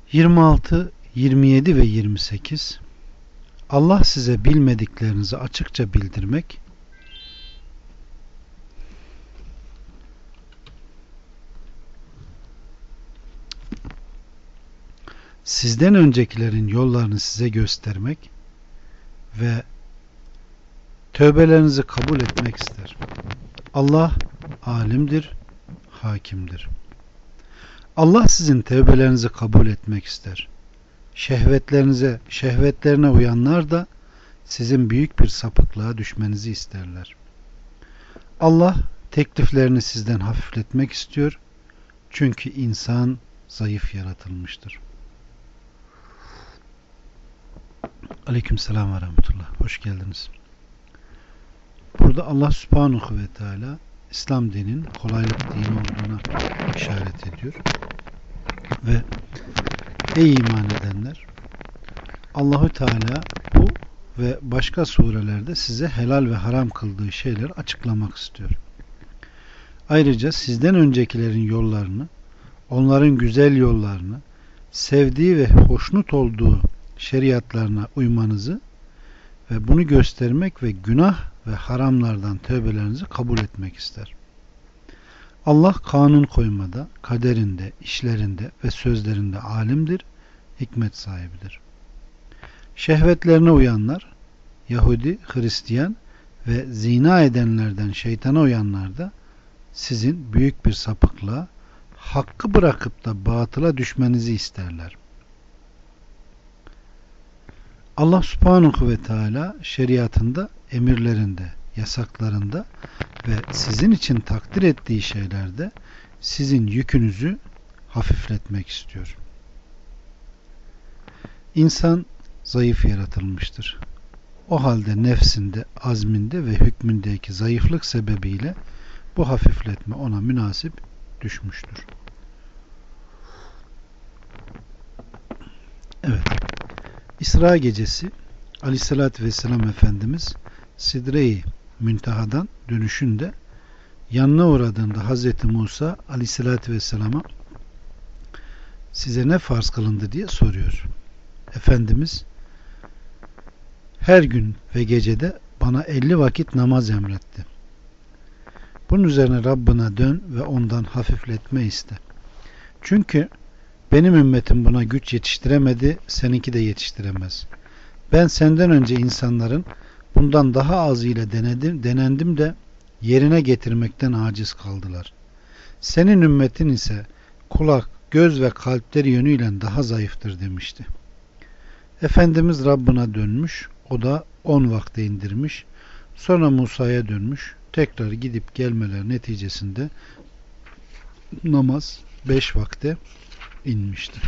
26, 27 ve 28 Allah size bilmediklerinizi açıkça bildirmek, sizden öncekilerin yollarını size göstermek ve tövbelerinizi kabul etmek ister. Allah alimdir, hakimdir. Allah sizin tövbelerinizi kabul etmek ister. Şehvetlerine uyanlar da sizin büyük bir sapıklığa düşmenizi isterler. Allah tekliflerini sizden hafifletmek istiyor. Çünkü insan zayıf yaratılmıştır. Aleykümselam ve rahmetullah. Hoş geldiniz. Burada Allah Subhanahu ve Teala İslam dininin kolaylık dini olduğuna işaret ediyor. Ve ey iman edenler, Allahu Teala bu ve başka surelerde size helal ve haram kıldığı şeyleri açıklamak istiyor. Ayrıca sizden öncekilerin yollarını, onların güzel yollarını, sevdiği ve hoşnut olduğu şeriatlarına uymanızı ve bunu göstermek ve günah ve haramlardan tövbelerinizi kabul etmek ister. Allah kanun koymada, kaderinde, işlerinde ve sözlerinde alimdir, hikmet sahibidir. Şehvetlerine uyanlar, Yahudi, Hristiyan ve zina edenlerden şeytana uyanlar da sizin büyük bir sapıklığa, hakkı bırakıp da batıla düşmenizi isterler. Allah Subhanahu ve Teala şeriatında, emirlerinde, yasaklarında ve sizin için takdir ettiği şeylerde sizin yükünüzü hafifletmek istiyor. İnsan zayıf yaratılmıştır. O halde nefsinde, azminde ve hükmündeki zayıflık sebebiyle bu hafifletme ona münasip düşmüştür. Evet. İsra gecesi Aleyhisselatü Vesselam Efendimiz Sidre-i Münteha'dan dönüşünde yanına uğradığında Hazreti Musa Aleyhisselatü Vesselam'a size ne farz kılındı diye soruyor. Efendimiz her gün ve gecede bana 50 vakit namaz emretti. Bunun üzerine Rabbına dön ve ondan hafifletme iste. Çünkü benim ümmetim buna güç yetiştiremedi, seninki de yetiştiremez. Ben senden önce insanların bundan daha az ile denendim de yerine getirmekten aciz kaldılar. Senin ümmetin ise kulak, göz ve kalpleri yönüyle daha zayıftır demişti. Efendimiz Rabbına dönmüş, o da 10 vakte indirmiş, sonra Musa'ya dönmüş, tekrar gidip gelmeler neticesinde namaz 5 vakte inmiştir.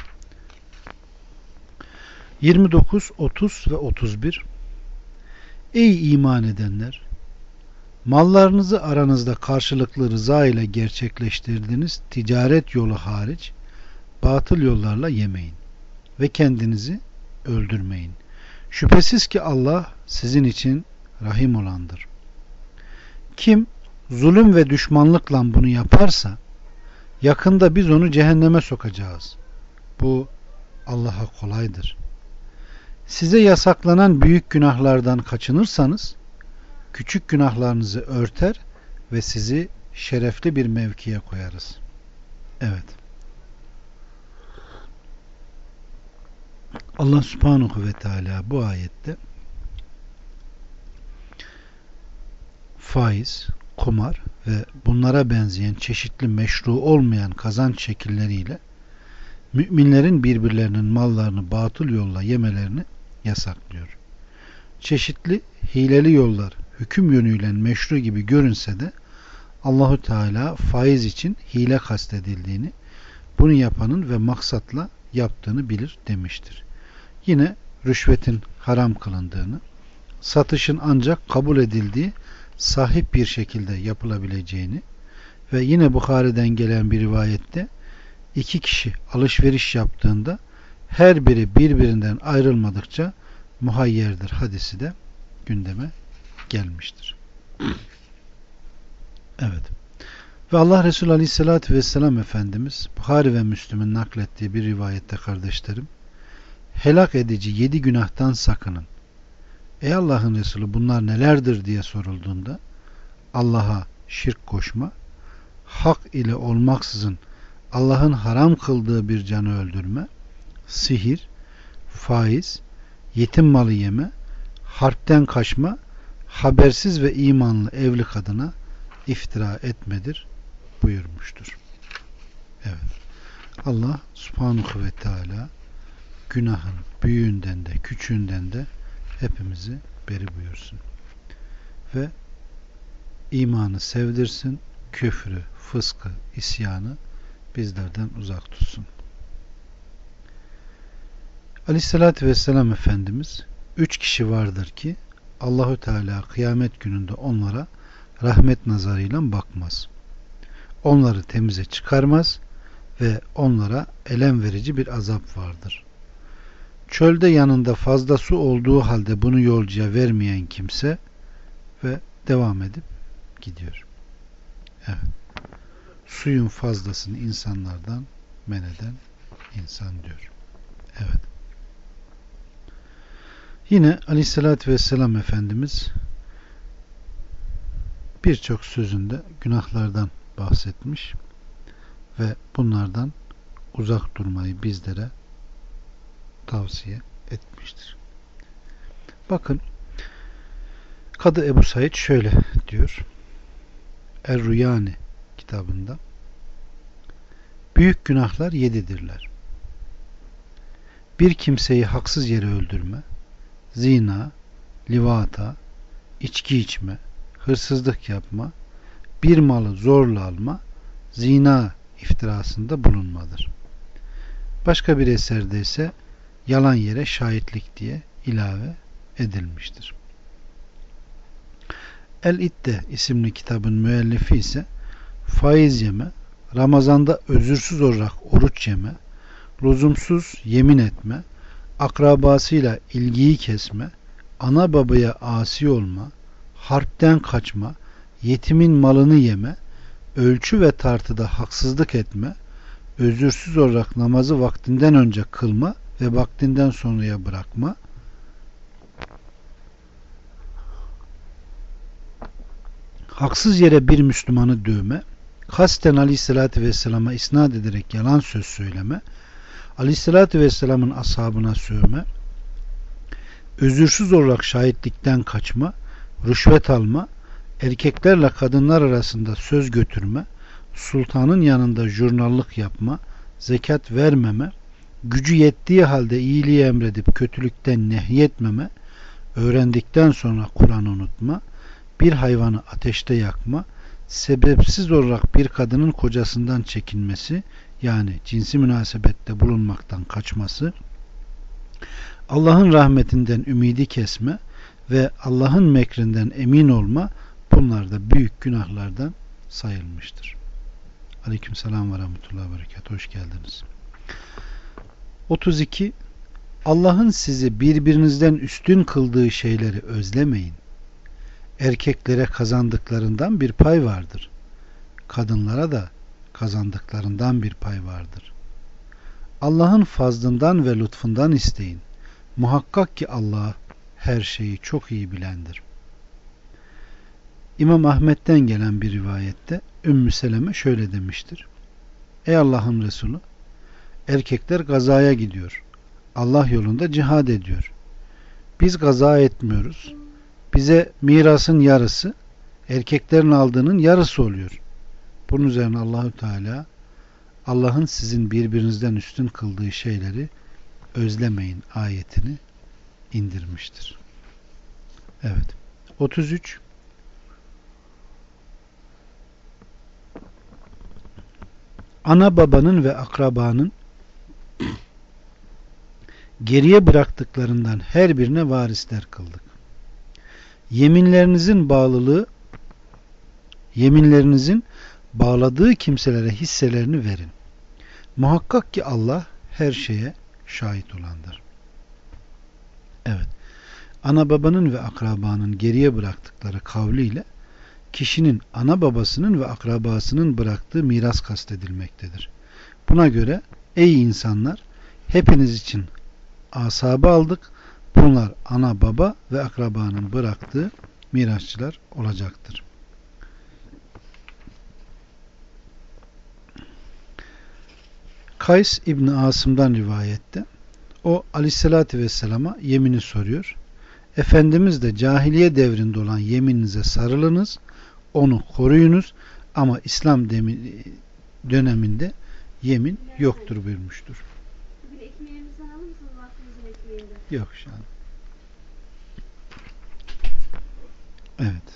29, 30 ve 31 Ey iman edenler! Mallarınızı aranızda karşılıklı rıza ile gerçekleştirdiğiniz ticaret yolu hariç batıl yollarla yemeyin ve kendinizi öldürmeyin. Şüphesiz ki Allah sizin için rahim olandır. Kim zulüm ve düşmanlıkla bunu yaparsa yakında biz onu cehenneme sokacağız. Bu Allah'a kolaydır. Size yasaklanan büyük günahlardan kaçınırsanız küçük günahlarınızı örter ve sizi şerefli bir mevkiye koyarız. Evet. Allah Subhanahu ve Teala bu ayette faiz, kumar ve bunlara benzeyen çeşitli meşru olmayan kazanç şekilleriyle müminlerin birbirlerinin mallarını batıl yolla yemelerini yasaklıyor. Çeşitli hileli yollar hüküm yönüyle meşru gibi görünse de Allahu Teala faiz için hile kastedildiğini, bunu yapanın ve maksatla yaptığını bilir demiştir. Yine rüşvetin haram kılındığını, satışın ancak kabul edildiği sahip bir şekilde yapılabileceğini ve yine Bukhari'den gelen bir rivayette 2 kişi alışveriş yaptığında her biri birbirinden ayrılmadıkça muhayyerdir hadisi de gündeme gelmiştir. Evet. Ve Allah Resulü Aleyhisselatü Vesselam Efendimiz Buhari ve Müslüm'ün naklettiği bir rivayette kardeşlerim, helak edici 7 günahtan sakının. Ey Allah'ın Resulü bunlar nelerdir diye sorulduğunda Allah'a şirk koşma, hak ile olmaksızın Allah'ın haram kıldığı bir canı öldürme, sihir, faiz, yetim malı yeme, harpten kaçma, habersiz ve imanlı evli kadına iftira etmedir buyurmuştur. Evet. Allah Subhanahu ve Teala günahın büyüğünden de küçüğünden de hepimizi beri buyursun. Ve imanı sevdirsin, küfrü, fıskı, isyanı bizlerden uzak tutsun. Aleyhissalatü vesselam Efendimiz 3 kişi vardır ki Allahu Teala kıyamet gününde onlara rahmet nazarıyla bakmaz. Onları temize çıkarmaz ve onlara elem verici bir azap vardır. Çölde yanında fazla su olduğu halde bunu yolcuya vermeyen kimse ve devam edip gidiyor. Evet. Suyun fazlasını insanlardan men eden insan diyor. Evet. Yine Aleyhisselatü Vesselam Efendimiz birçok sözünde günahlardan bahsetmiş ve bunlardan uzak durmayı bizlere tavsiye etmiştir. Bakın Kadı Ebu Said şöyle diyor. Er-Ruyani kitabında büyük günahlar 7'dirler. Bir kimseyi haksız yere öldürme, zina, livata, içki içme, hırsızlık yapma, bir malı zorla alma, zina iftirasında bulunmadır. Başka bir eserde ise yalan yere şahitlik diye ilave edilmiştir. El-İdde isimli kitabın müellifi ise faiz yeme, Ramazan'da özürsüz olarak oruç yeme, lüzumsuz yemin etme, akrabasıyla ilgiyi kesme, ana babaya asi olma, harpten kaçma, yetimin malını yeme, ölçü ve tartıda haksızlık etme, özürsüz olarak namazı vaktinden önce kılma ve vaktinden sonraya bırakma, haksız yere bir Müslümanı dövme, kasten Aleyhisselatü Vesselam'a isnat ederek yalan söz söyleme, Aleyhisselatü Vesselam'ın ashabına sövme, özürsüz olarak şahitlikten kaçma, rüşvet alma, erkeklerle kadınlar arasında söz götürme, sultanın yanında jurnallık yapma, zekat vermeme, gücü yettiği halde iyiliği emredip kötülükten nehyetmeme, öğrendikten sonra Kur'an'ı unutma, bir hayvanı ateşte yakma, sebepsiz olarak bir kadının kocasından çekinmesi, yani cinsi münasebette bulunmaktan kaçması, Allah'ın rahmetinden ümidi kesme ve Allah'ın mekrinden emin olma, bunlar da büyük günahlardan sayılmıştır. Aleykümselam ve rahmetullahi ve berekatuhu. Hoş geldiniz. 32. Allah'ın sizi birbirinizden üstün kıldığı şeyleri özlemeyin. Erkeklere kazandıklarından bir pay vardır. Kadınlara da kazandıklarından bir pay vardır. Allah'ın fazlından ve lütfundan isteyin. Muhakkak ki Allah her şeyi çok iyi bilendir. İmam Ahmet'ten gelen bir rivayette Ümmü Seleme şöyle demiştir. Ey Allah'ın Resulü, erkekler gazaya gidiyor. Allah yolunda cihad ediyor. Biz gaza etmiyoruz. Bize mirasın yarısı, erkeklerin aldığının yarısı oluyor. Bunun üzerine Allahü Teala Allah'ın sizin birbirinizden üstün kıldığı şeyleri özlemeyin ayetini indirmiştir. Evet. 33. Ana babanın ve akrabanın geriye bıraktıklarından her birine varisler kıldık. Yeminlerinizin bağladığı kimselere hisselerini verin. Muhakkak ki Allah her şeye şahit olandır. Evet. Ana babanın ve akrabanın geriye bıraktıkları kavliyle kişinin ana babasının ve akrabasının bıraktığı miras kastedilmektedir. Buna göre ey insanlar, hepiniz için asabı aldık. Bunlar ana baba ve akrabanın bıraktığı mirasçılar olacaktır. Kays İbni Asım'dan rivayette, o Aleyhisselatü Vesselam'a yemini soruyor. Efendimiz de cahiliye devrinde olan yemininize sarılınız, onu koruyunuz ama İslam döneminde yemin yoktur buyurmuştur. Bir ekmeğimizi alır mısınız vaktimizin ekmeğinde? Yok şu an. Evet.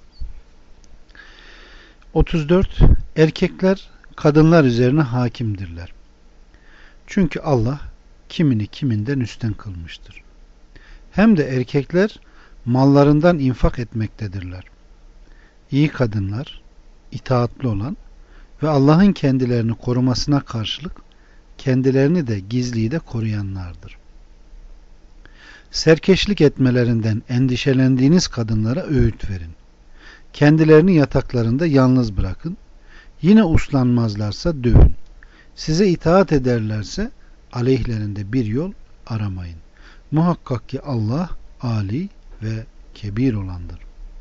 34. Erkekler kadınlar üzerine hakimdirler. Çünkü Allah kimini kiminden üstün kılmıştır. Hem de erkekler mallarından infak etmektedirler. İyi kadınlar, itaatli olan ve Allah'ın kendilerini korumasına karşılık kendilerini de gizliyi de koruyanlardır. Serkeşlik etmelerinden endişelendiğiniz kadınlara öğüt verin. Kendilerini yataklarında yalnız bırakın. Yine uslanmazlarsa dövün. Size itaat ederlerse aleyhlerinde bir yol aramayın. Muhakkak ki Allah Ali ve kebir olandır.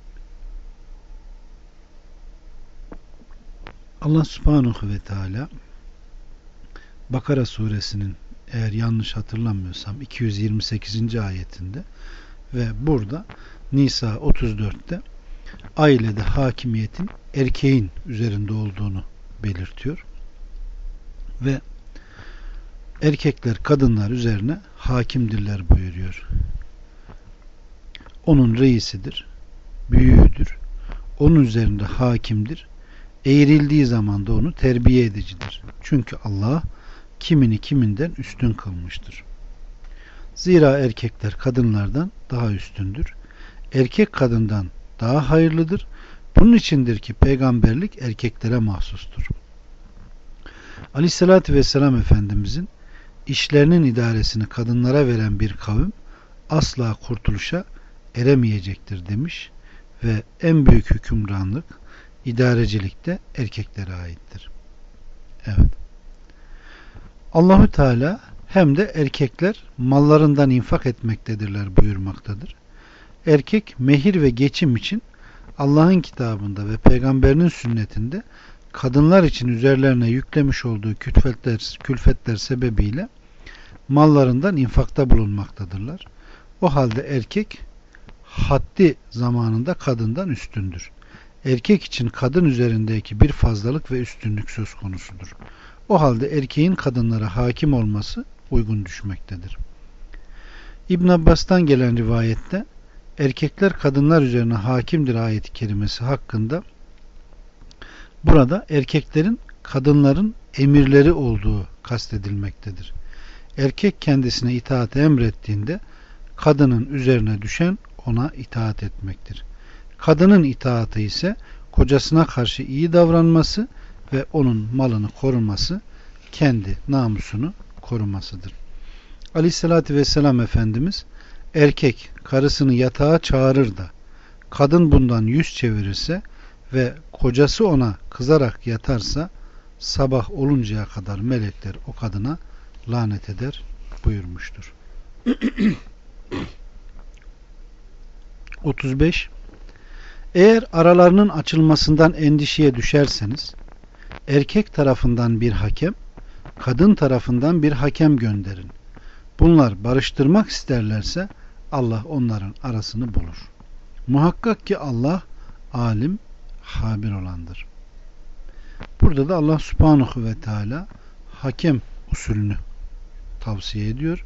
Allah Subhanahu ve Teala Bakara suresinin, eğer yanlış hatırlamıyorsam, 228. ayetinde ve burada Nisa 34'te ailede hakimiyetin erkeğin üzerinde olduğunu belirtiyor. Ve erkekler kadınlar üzerine hakimdirler buyuruyor. Onun reisidir, büyüğüdür, onun üzerinde hakimdir, eğrildiği zaman da onu terbiye edicidir. Çünkü Allah kimini kiminden üstün kılmıştır. Zira erkekler kadınlardan daha üstündür. Erkek kadından daha hayırlıdır. Bunun içindir ki peygamberlik erkeklere mahsustur. Aleyhissalatü vesselam Efendimizin işlerinin idaresini kadınlara veren bir kavim asla kurtuluşa eremeyecektir demiş ve en büyük hükümranlık, idarecilik de erkeklere aittir. Evet. Allahü Teala hem de erkekler mallarından infak etmektedirler buyurmaktadır. Erkek mehir ve geçim için Allah'ın kitabında ve peygamberinin sünnetinde kadınlar için üzerlerine yüklemiş olduğu külfetler sebebiyle mallarından infakta bulunmaktadırlar. O halde erkek haddi zamanında kadından üstündür. Erkek için kadın üzerindeki bir fazlalık ve üstünlük söz konusudur. O halde erkeğin kadınlara hakim olması uygun düşmektedir. İbn Abbas'tan gelen rivayette erkekler kadınlar üzerine hakimdir ayet-i kerimesi hakkında burada erkeklerin kadınların emirleri olduğu kastedilmektedir. Erkek kendisine itaat emrettiğinde kadının üzerine düşen ona itaat etmektir. Kadının itaatı ise kocasına karşı iyi davranması ve onun malını koruması, kendi namusunu korumasıdır. Aleyhissalatü vesselam Efendimiz, erkek karısını yatağa çağırır da kadın bundan yüz çevirirse ve kocası ona kızarak yatarsa sabah oluncaya kadar melekler o kadına lanet eder buyurmuştur. 35. Eğer aralarının açılmasından endişeye düşerseniz erkek tarafından bir hakem, kadın tarafından bir hakem gönderin. Bunlar barıştırmak isterlerse Allah onların arasını bulur. Muhakkak ki Allah alim, habir olandır. Burada da Allah Subhanahu ve Teala hakem usulünü tavsiye ediyor.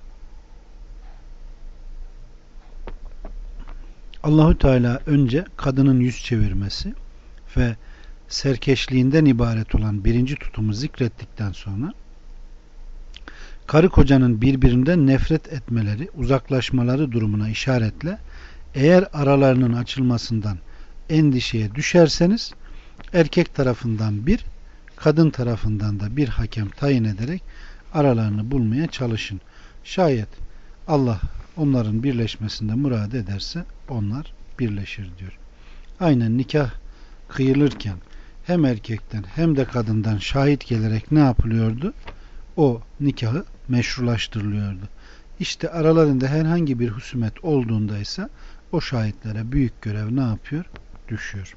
Allahü Teala önce kadının yüz çevirmesi ve serkeşliğinden ibaret olan birinci tutumu zikrettikten sonra karı kocanın birbirinden nefret etmeleri, uzaklaşmaları durumuna işaretle eğer aralarının açılmasından endişeye düşerseniz erkek tarafından bir, kadın tarafından da bir hakem tayin ederek aralarını bulmaya çalışın. Şayet Allah onların birleşmesinde murad ederse onlar birleşir diyor. aynen nikah kıyılırken hem erkekten hem de kadından şahit gelerek ne yapılıyordu? O nikahı meşrulaştırılıyordu. İşte aralarında herhangi bir husumet olduğunda ise o şahitlere büyük görev ne yapıyor? Düşüyor.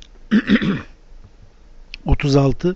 36.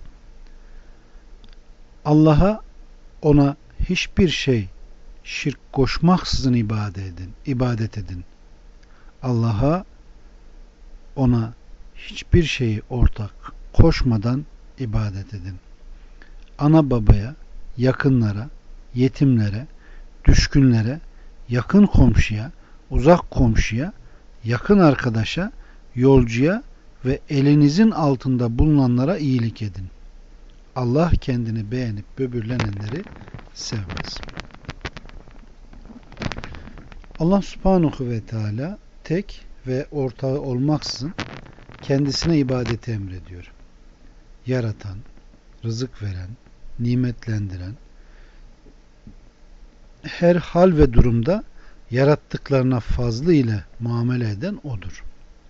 Allah'a, ona hiçbir şey şirk koşmaksızın ibadet edin. Allah'a, ona hiçbir şeyi ortak koşmadan ibadet edin. Ana babaya, yakınlara, yetimlere, düşkünlere, yakın komşuya, uzak komşuya, yakın arkadaşa, yolcuya ve elinizin altında bulunanlara iyilik edin. Allah kendini beğenip böbürlenenleri sevmez. Allah Subhanahu ve Teala tek ve ortağı olmaksızın kendisine ibadeti emrediyor. Yaratan, rızık veren, nimetlendiren, her hal ve durumda yarattıklarına fazlı ile muamele eden O'dur.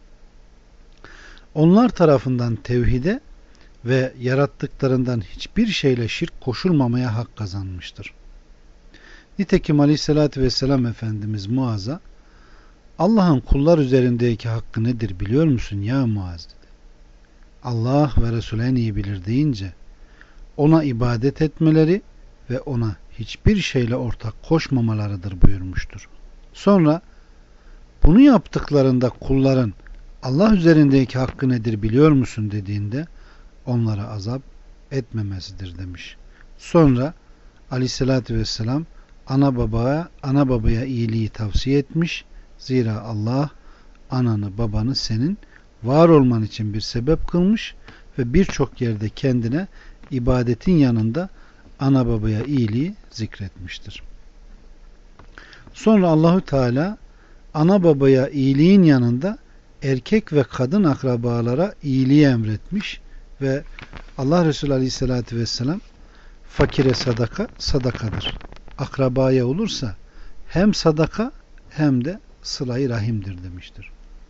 Onlar tarafından tevhide ve yarattıklarından hiçbir şeyle şirk koşulmamaya hak kazanmıştır. Nitekim Aleyhisselatü Vesselam Efendimiz Muaz'a, Allah'ın kullar üzerindeki hakkı nedir biliyor musun ya Muaz dedi. Allah ve Resulü en iyi bilir deyince, ona ibadet etmeleri ve ona hiçbir şeyle ortak koşmamalarıdır buyurmuştur. Sonra bunu yaptıklarında kulların Allah üzerindeki hakkı nedir biliyor musun dediğinde onlara azap etmemesidir demiş. Sonra Aleyhisselatü Vesselam ana babaya iyiliği tavsiye etmiş. Zira Allah ananı babanı senin var olman için bir sebep kılmış ve birçok yerde kendine ibadetin yanında ana babaya iyiliği zikretmiştir. Sonra Allahü Teala ana babaya iyiliğin yanında erkek ve kadın akrabalara iyiliği emretmiş ve Allah Resulü Aleyhisselatü Vesselam fakire sadaka sadakadır. Akrabaya olursa hem sadaka hem de sıla-i rahimdir demiştir.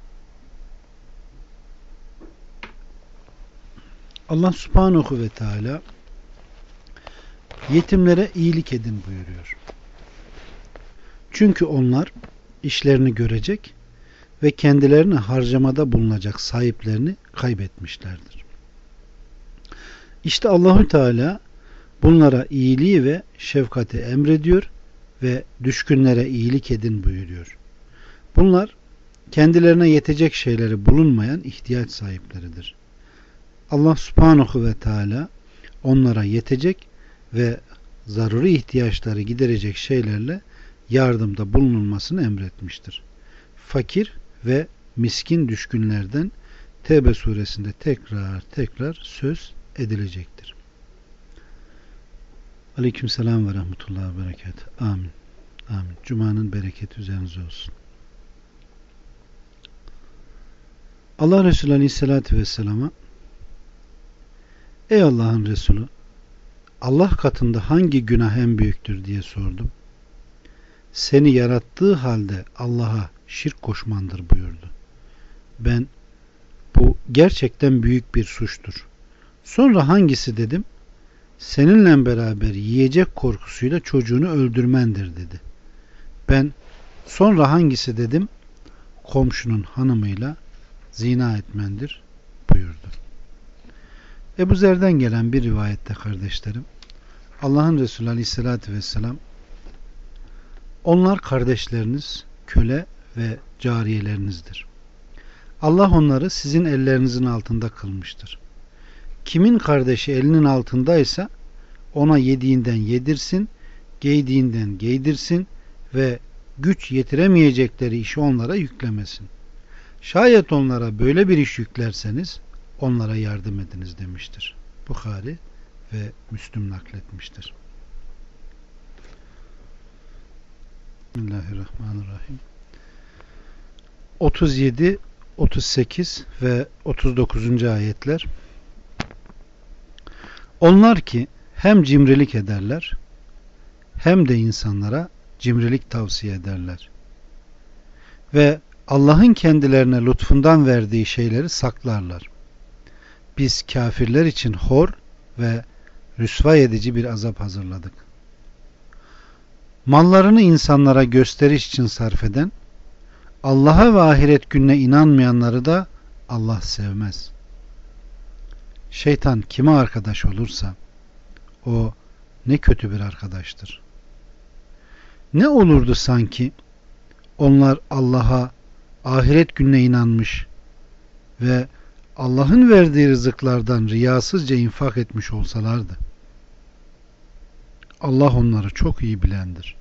Allah Subhanahu ve Teala yetimlere iyilik edin buyuruyor. Çünkü onlar işlerini görecek ve kendilerine harcamada bulunacak sahiplerini kaybetmişlerdir. İşte Allahü Teala bunlara iyiliği ve şefkati emrediyor ve düşkünlere iyilik edin buyuruyor. Bunlar kendilerine yetecek şeyleri bulunmayan ihtiyaç sahipleridir. Allah Subhanahu ve Teala onlara yetecek ve zaruri ihtiyaçları giderecek şeylerle yardımda bulunulmasını emretmiştir. Fakir ve miskin düşkünlerden Tevbe suresinde tekrar söz edilecektir. Aleykümselam ve rahmetullahi ve berekatuhu. Amin. Amin. Cuma'nın bereketi üzerinize olsun. Allah Resulü Aleyhisselatü Vesselam'a, ey Allah'ın Resulü, Allah katında hangi günah en büyüktür diye sordum. Seni yarattığı halde Allah'a şirk koşmandır buyurdu. Ben, bu gerçekten büyük bir suçtur. Sonra hangisi dedim? Seninle beraber yiyecek korkusuyla çocuğunu öldürmendir dedi. Ben, sonra hangisi dedim? Komşunun hanımıyla zina etmendir buyurdu. Ebu Zer'den gelen bir rivayette kardeşlerim, Allah'ın Resulü Aleyhisselatü Vesselam, onlar kardeşleriniz, köle ve cariyelerinizdir. Allah onları sizin ellerinizin altında kılmıştır. Kimin kardeşi elinin altındaysa ona yediğinden yedirsin, giydiğinden giydirsin ve güç yetiremeyecekleri işi onlara yüklemesin. Şayet onlara böyle bir iş yüklerseniz onlara yardım ediniz demiştir. Bukhari ve Müslüm nakletmiştir. Bismillahirrahmanirrahim. 37, 38 ve 39. ayetler. Onlar ki hem cimrilik ederler hem de insanlara cimrilik tavsiye ederler. Ve Allah'ın kendilerine lütfundan verdiği şeyleri saklarlar. Biz kafirler için hor ve rüsva edici bir azap hazırladık. Mallarını insanlara gösteriş için sarf eden, Allah'a ve ahiret gününe inanmayanları da Allah sevmez. Şeytan kime arkadaş olursa o ne kötü bir arkadaştır. Ne olurdu sanki onlar Allah'a, ahiret gününe inanmış ve Allah'ın verdiği rızıklardan riyasızca infak etmiş olsalardı. Allah onları çok iyi bilendir.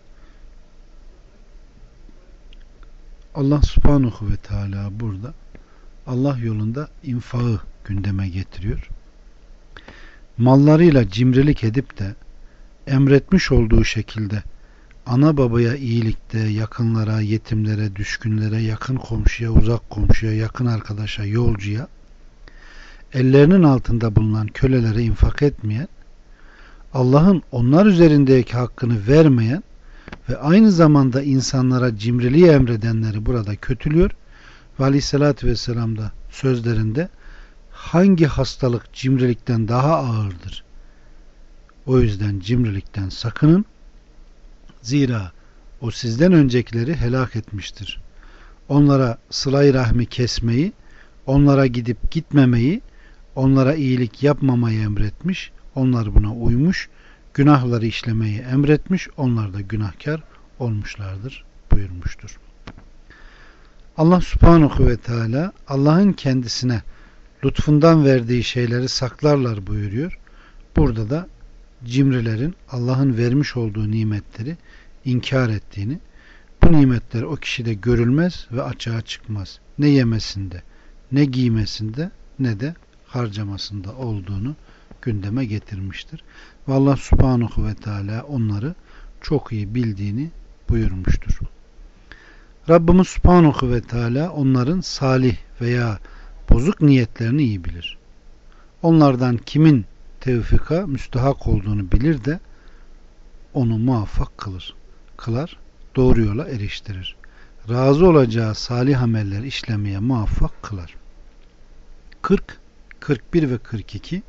Allah subhanahu ve teala burada Allah yolunda infağı gündeme getiriyor. Mallarıyla cimrilik edip de emretmiş olduğu şekilde ana babaya iyilikte, yakınlara, yetimlere, düşkünlere, yakın komşuya, uzak komşuya, yakın arkadaşa, yolcuya, ellerinin altında bulunan kölelere infak etmeyen, Allah'ın onlar üzerindeki hakkını vermeyen ve aynı zamanda insanlara cimriliği emredenleri burada kötülüyor ve Aleyhisselatü Vesselam da sözlerinde hangi hastalık cimrilikten daha ağırdır? O yüzden cimrilikten sakının. Zira o sizden öncekileri helak etmiştir. Onlara sıla-i rahmi kesmeyi, onlara gidip gitmemeyi, onlara iyilik yapmamayı emretmiş. Onlar buna uymuş. Günahları işlemeyi emretmiş. Onlar da günahkar olmuşlardır buyurmuştur. Allah subhanahu ve teala Allah'ın kendisine lütfundan verdiği şeyleri saklarlar buyuruyor. Burada da cimrilerin Allah'ın vermiş olduğu nimetleri inkar ettiğini, bu nimetler o kişide görülmez ve açığa çıkmaz. Ne yemesinde, ne giymesinde, ne de harcamasında olduğunu gündeme getirmiştir. Ve Allah subhanahu ve teala onları çok iyi bildiğini buyurmuştur. Rabbimiz subhanahu ve teala onların salih veya bozuk niyetlerini iyi bilir. Onlardan kimin tevfika müstahak olduğunu bilir de onu muvaffak kılar, doğru yola eriştirir. Razı olacağı salih ameller işlemeye muvaffak kılar. 40, 41 ve 42.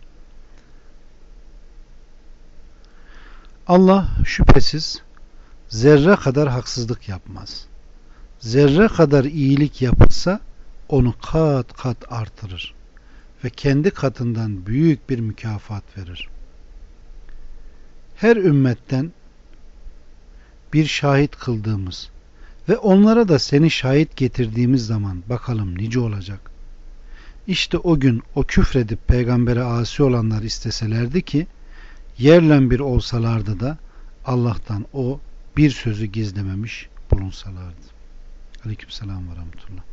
Allah şüphesiz zerre kadar haksızlık yapmaz. Zerre kadar iyilik yapılsa onu kat kat artırır ve kendi katından büyük bir mükafat verir. Her ümmetten bir şahit kıldığımız ve onlara da seni şahit getirdiğimiz zaman bakalım nice olacak. İşte o gün o küfredip peygambere asi olanlar isteselerdi ki yerle bir olsalardı da Allah'tan o bir sözü gizlememiş bulunsalardı. Aleykümselam ve rahmetullah.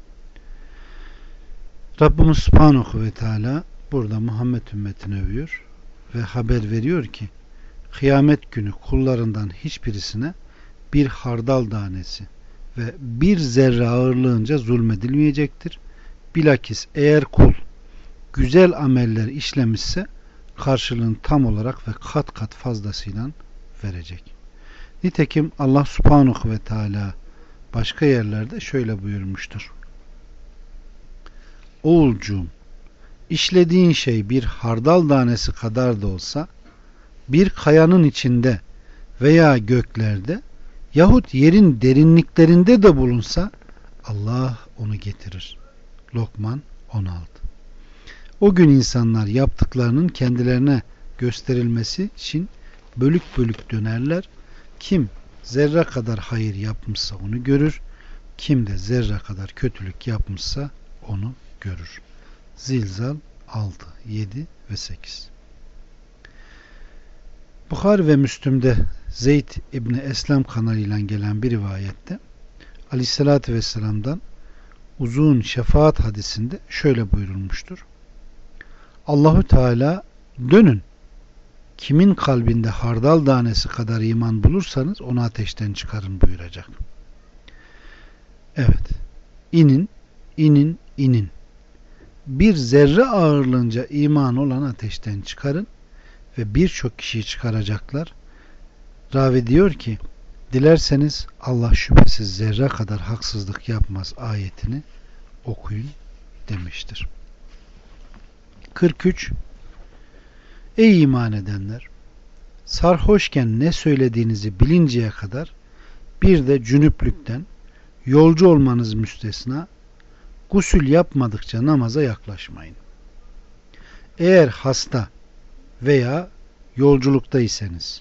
Rabbimiz Subhanahu ve Teala burada Muhammed ümmetini övüyor ve haber veriyor ki kıyamet günü kullarından hiçbirisine bir hardal tanesi ve bir zerre ağırlığınca zulmedilmeyecektir. Bilakis eğer kul güzel ameller işlemişse karşılığını tam olarak ve kat kat fazlasıyla verecek. Nitekim Allah Subhanahu ve Teala başka yerlerde şöyle buyurmuştur. Oğulcuğum, işlediğin şey bir hardal tanesi kadar da olsa bir kayanın içinde veya göklerde yahut yerin derinliklerinde de bulunsa Allah onu getirir. Lokman 16. O gün insanlar yaptıklarının kendilerine gösterilmesi için bölük bölük dönerler. Kim zerre kadar hayır yapmışsa onu görür. Kim de zerre kadar kötülük yapmışsa onu görür. Zilzal 6, 7 ve 8. Bukhari ve Müslüm'de Zeyd İbni Eslem kanalıyla gelen bir rivayette Aleyhisselatü Vesselam'dan uzun şefaat hadisinde şöyle buyurulmuştur. Allahu Teala dönün, kimin kalbinde hardal tanesi kadar iman bulursanız onu ateşten çıkarın buyuracak. Evet, inin. Bir zerre ağırlığınca iman olan ateşten çıkarın ve birçok kişiyi çıkaracaklar. Ravi diyor ki Dilerseniz Allah şüphesiz zerre kadar haksızlık yapmaz ayetini okuyun demiştir. 43. Ey iman edenler! Sarhoşken ne söylediğinizi bilinceye kadar bir de cünüplükten, yolcu olmanız müstesna, gusül yapmadıkça namaza yaklaşmayın. Eğer hasta veya yolculuktaysanız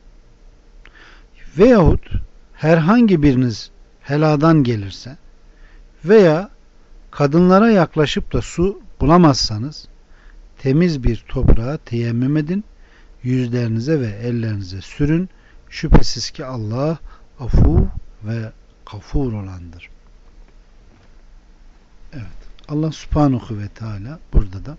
veyahut herhangi biriniz heladan gelirse veya kadınlara yaklaşıp da su bulamazsanız temiz bir toprağa teyemmüm edin, yüzlerinize ve ellerinize sürün. Şüphesiz ki Allah afu ve gafur olandır. Evet. Allah Subhanahu ve Teala burada da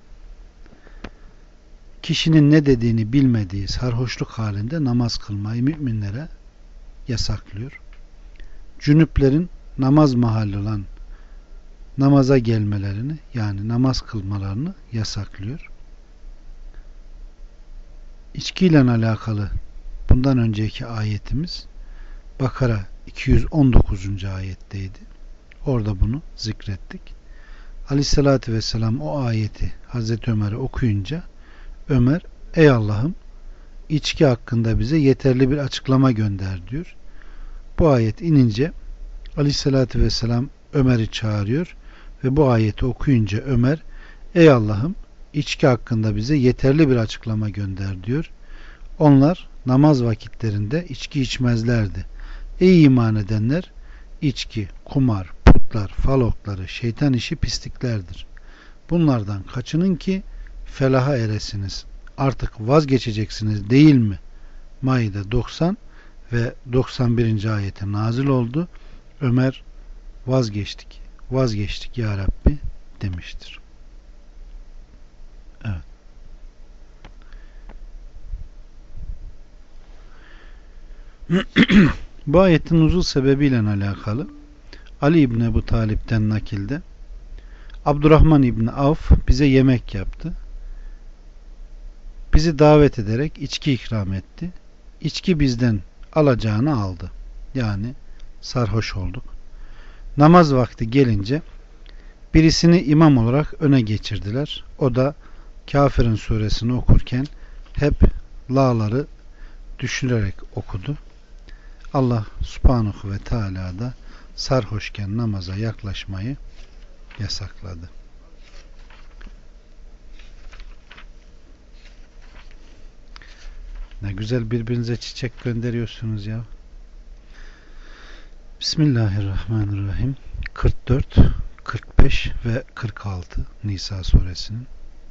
kişinin ne dediğini bilmediği sarhoşluk halinde namaz kılmayı müminlere yasaklıyor. Cünüplerin namaz mahalli olan namaza gelmelerini, yani namaz kılmalarını yasaklıyor. İçkiyle alakalı bundan önceki ayetimiz Bakara 219. ayetteydi. Orada bunu zikrettik. Aleyhissalatü vesselam o ayeti Hazreti Ömer'e okuyunca Ömer, ey Allah'ım, içki hakkında bize yeterli bir açıklama gönder diyor. Bu ayet inince Aleyhissalatü vesselam Ömer'i çağırıyor ve bu ayeti okuyunca Ömer, ey Allah'ım, içki hakkında bize yeterli bir açıklama gönder diyor. Onlar namaz vakitlerinde içki içmezlerdi. Ey iman edenler! İçki, kumar, putlar, fal okları, şeytan işi pisliklerdir. Bunlardan kaçının ki felaha eresiniz. Artık vazgeçeceksiniz değil mi? Maide 90 ve 91. ayete nazil oldu. Ömer vazgeçtik ya Rabbi demiştir. Evet. Bu ayetin nuzul sebebiyle alakalı Ali İbni Ebu Talip'ten nakilde Abdurrahman İbni Avf bize yemek yaptı. Bizi davet ederek içki ikram etti. İçki bizden alacağını aldı. Yani sarhoş olduk. Namaz vakti gelince birisini imam olarak öne geçirdiler. O da Kafirin suresini okurken hep la'ları düşünerek okudu. Allah Subhanahu ve Teala da sarhoşken namaza yaklaşmayı yasakladı. Ne güzel birbirinize çiçek gönderiyorsunuz ya. Bismillahirrahmanirrahim. 44, 45 ve 46 Nisa suresinin.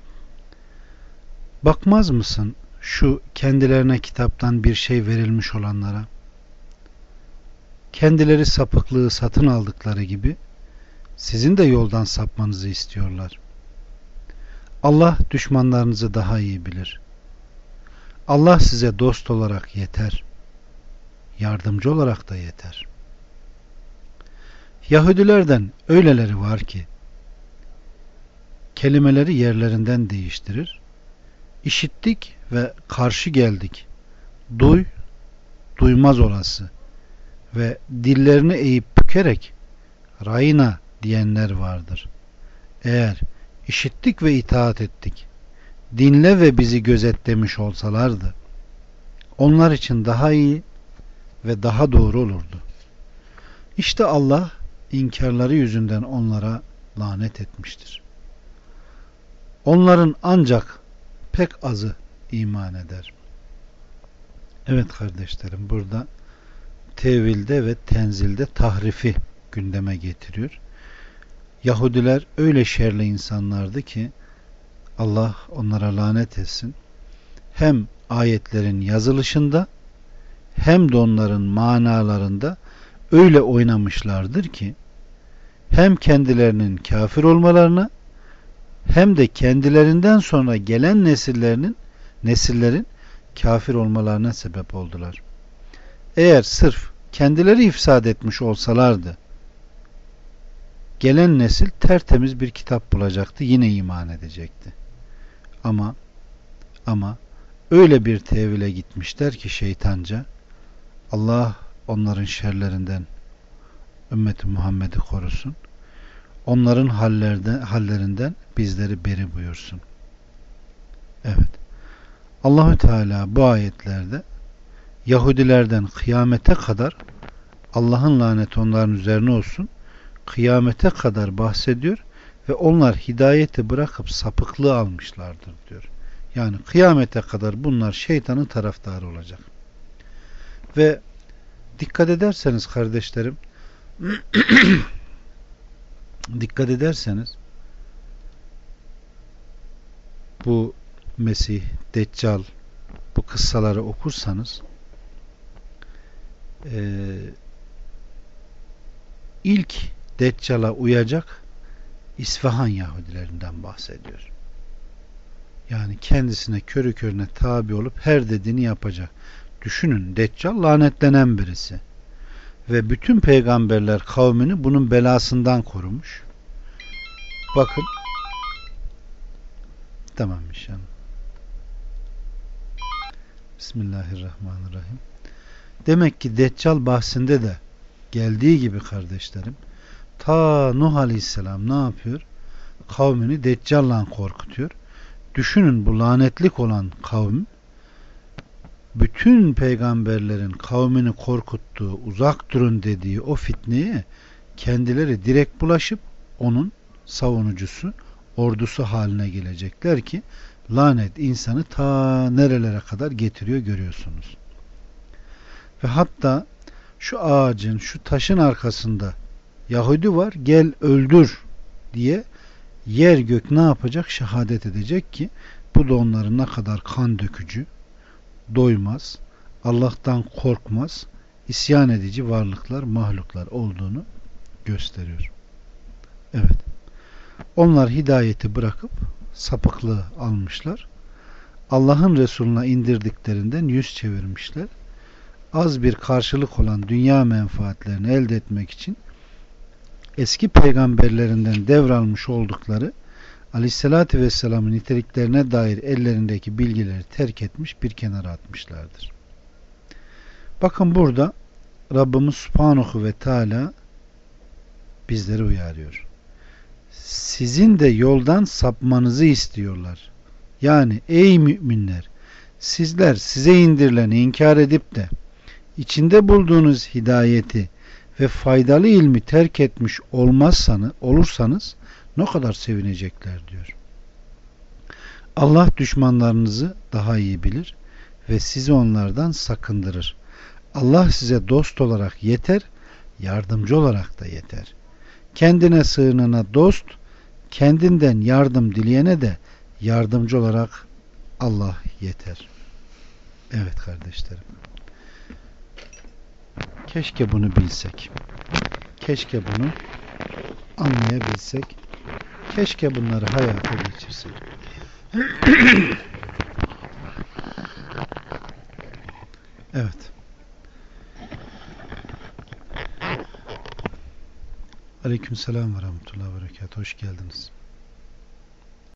Bakmaz mısın şu kendilerine kitaptan bir şey verilmiş olanlara? Kendileri sapıklığı satın aldıkları gibi sizin de yoldan sapmanızı istiyorlar. Allah düşmanlarınızı daha iyi bilir. Allah size dost olarak yeter. Yardımcı olarak da yeter. Yahudilerden öyleleri var ki kelimeleri yerlerinden değiştirir. İşittik ve karşı geldik. Duy, duymaz olası ve dillerini eğip bükerek rayına diyenler vardır. Eğer işittik ve itaat ettik, dinle ve bizi gözet demiş olsalardı, onlar için daha iyi ve daha doğru olurdu. İşte Allah inkarları yüzünden onlara lanet etmiştir. Onların ancak pek azı iman eder. Evet kardeşlerim, burada tevilde ve tenzilde tahrifi gündeme getiriyor. Yahudiler öyle şerli insanlardı ki Allah onlara lanet etsin. Hem ayetlerin yazılışında hem de onların manalarında öyle oynamışlardır ki hem kendilerinin kafir olmalarına hem de kendilerinden sonra gelen nesillerin kafir olmalarına sebep oldular. Eğer sırf kendileri ifsad etmiş olsalardı gelen nesil tertemiz bir kitap bulacaktı, yine iman edecekti. Ama öyle bir tevile gitmişler ki şeytanca, Allah onların şerlerinden ümmeti Muhammed'i korusun. Onların hallerinden bizleri beri buyursun. Evet. Allahü Teala bu ayetlerde Yahudilerden kıyamete kadar Allah'ın laneti onların üzerine olsun, kıyamete kadar bahsediyor ve onlar hidayeti bırakıp sapıklığı almışlardır diyor. Yani kıyamete kadar bunlar şeytanın taraftarı olacak. Ve dikkat ederseniz kardeşlerim, dikkat ederseniz bu Mesih, Deccal, bu kıssaları okursanız ilk Deccal'a uyacak İsfahan Yahudilerinden bahsediyor. Yani kendisine körü körüne tabi olup her dediğini yapacak. Düşünün, Deccal lanetlenen birisi. Ve bütün peygamberler kavmini bunun belasından korumuş. Bakın. Tamam inşallah. Bismillahirrahmanirrahim. Demek ki Deccal bahsinde de geldiği gibi kardeşlerim, ta Nuh Aleyhisselam ne yapıyor? Kavmini Deccal'la korkutuyor. Düşünün, bu lanetlik olan kavim bütün peygamberlerin kavmini korkuttuğu, uzak durun dediği o fitneye kendileri direkt bulaşıp onun savunucusu, ordusu haline gelecekler ki lanet insanı ta nerelere kadar getiriyor görüyorsunuz. Ve hatta şu ağacın, şu taşın arkasında Yahudi var, gel öldür diye yer gök ne yapacak? Şehadet edecek ki bu da onların ne kadar kan dökücü, doymaz, Allah'tan korkmaz, isyan edici varlıklar, mahluklar olduğunu gösteriyor. Evet. Onlar hidayeti bırakıp sapıklığı almışlar. Allah'ın Resulüne indirdiklerinden yüz çevirmişler. Az bir karşılık olan dünya menfaatlerini elde etmek için eski peygamberlerinden devralmış oldukları Aleyhisselatü Vesselam'ın niteliklerine dair ellerindeki bilgileri terk etmiş, bir kenara atmışlardır. Bakın burada Rabbimiz Subhanahu ve Teala bizleri uyarıyor. Sizin de yoldan sapmanızı istiyorlar. Yani ey müminler, sizler size indirileni inkar edip de içinde bulduğunuz hidayeti ve faydalı ilmi terk etmiş olursanız ne kadar sevinecekler diyor. Allah düşmanlarınızı daha iyi bilir ve sizi onlardan sakındırır. Allah size dost olarak yeter, yardımcı olarak da yeter. Kendine sığınana dost, kendinden yardım dileyene de yardımcı olarak Allah yeter. Evet kardeşlerim. Keşke bunu bilsek. Keşke bunu anlayabilsek. Keşke bunları hayata geçirsek. Evet. Aleykümselam ve rahmetullahi ve berekatuhu. Hoş geldiniz.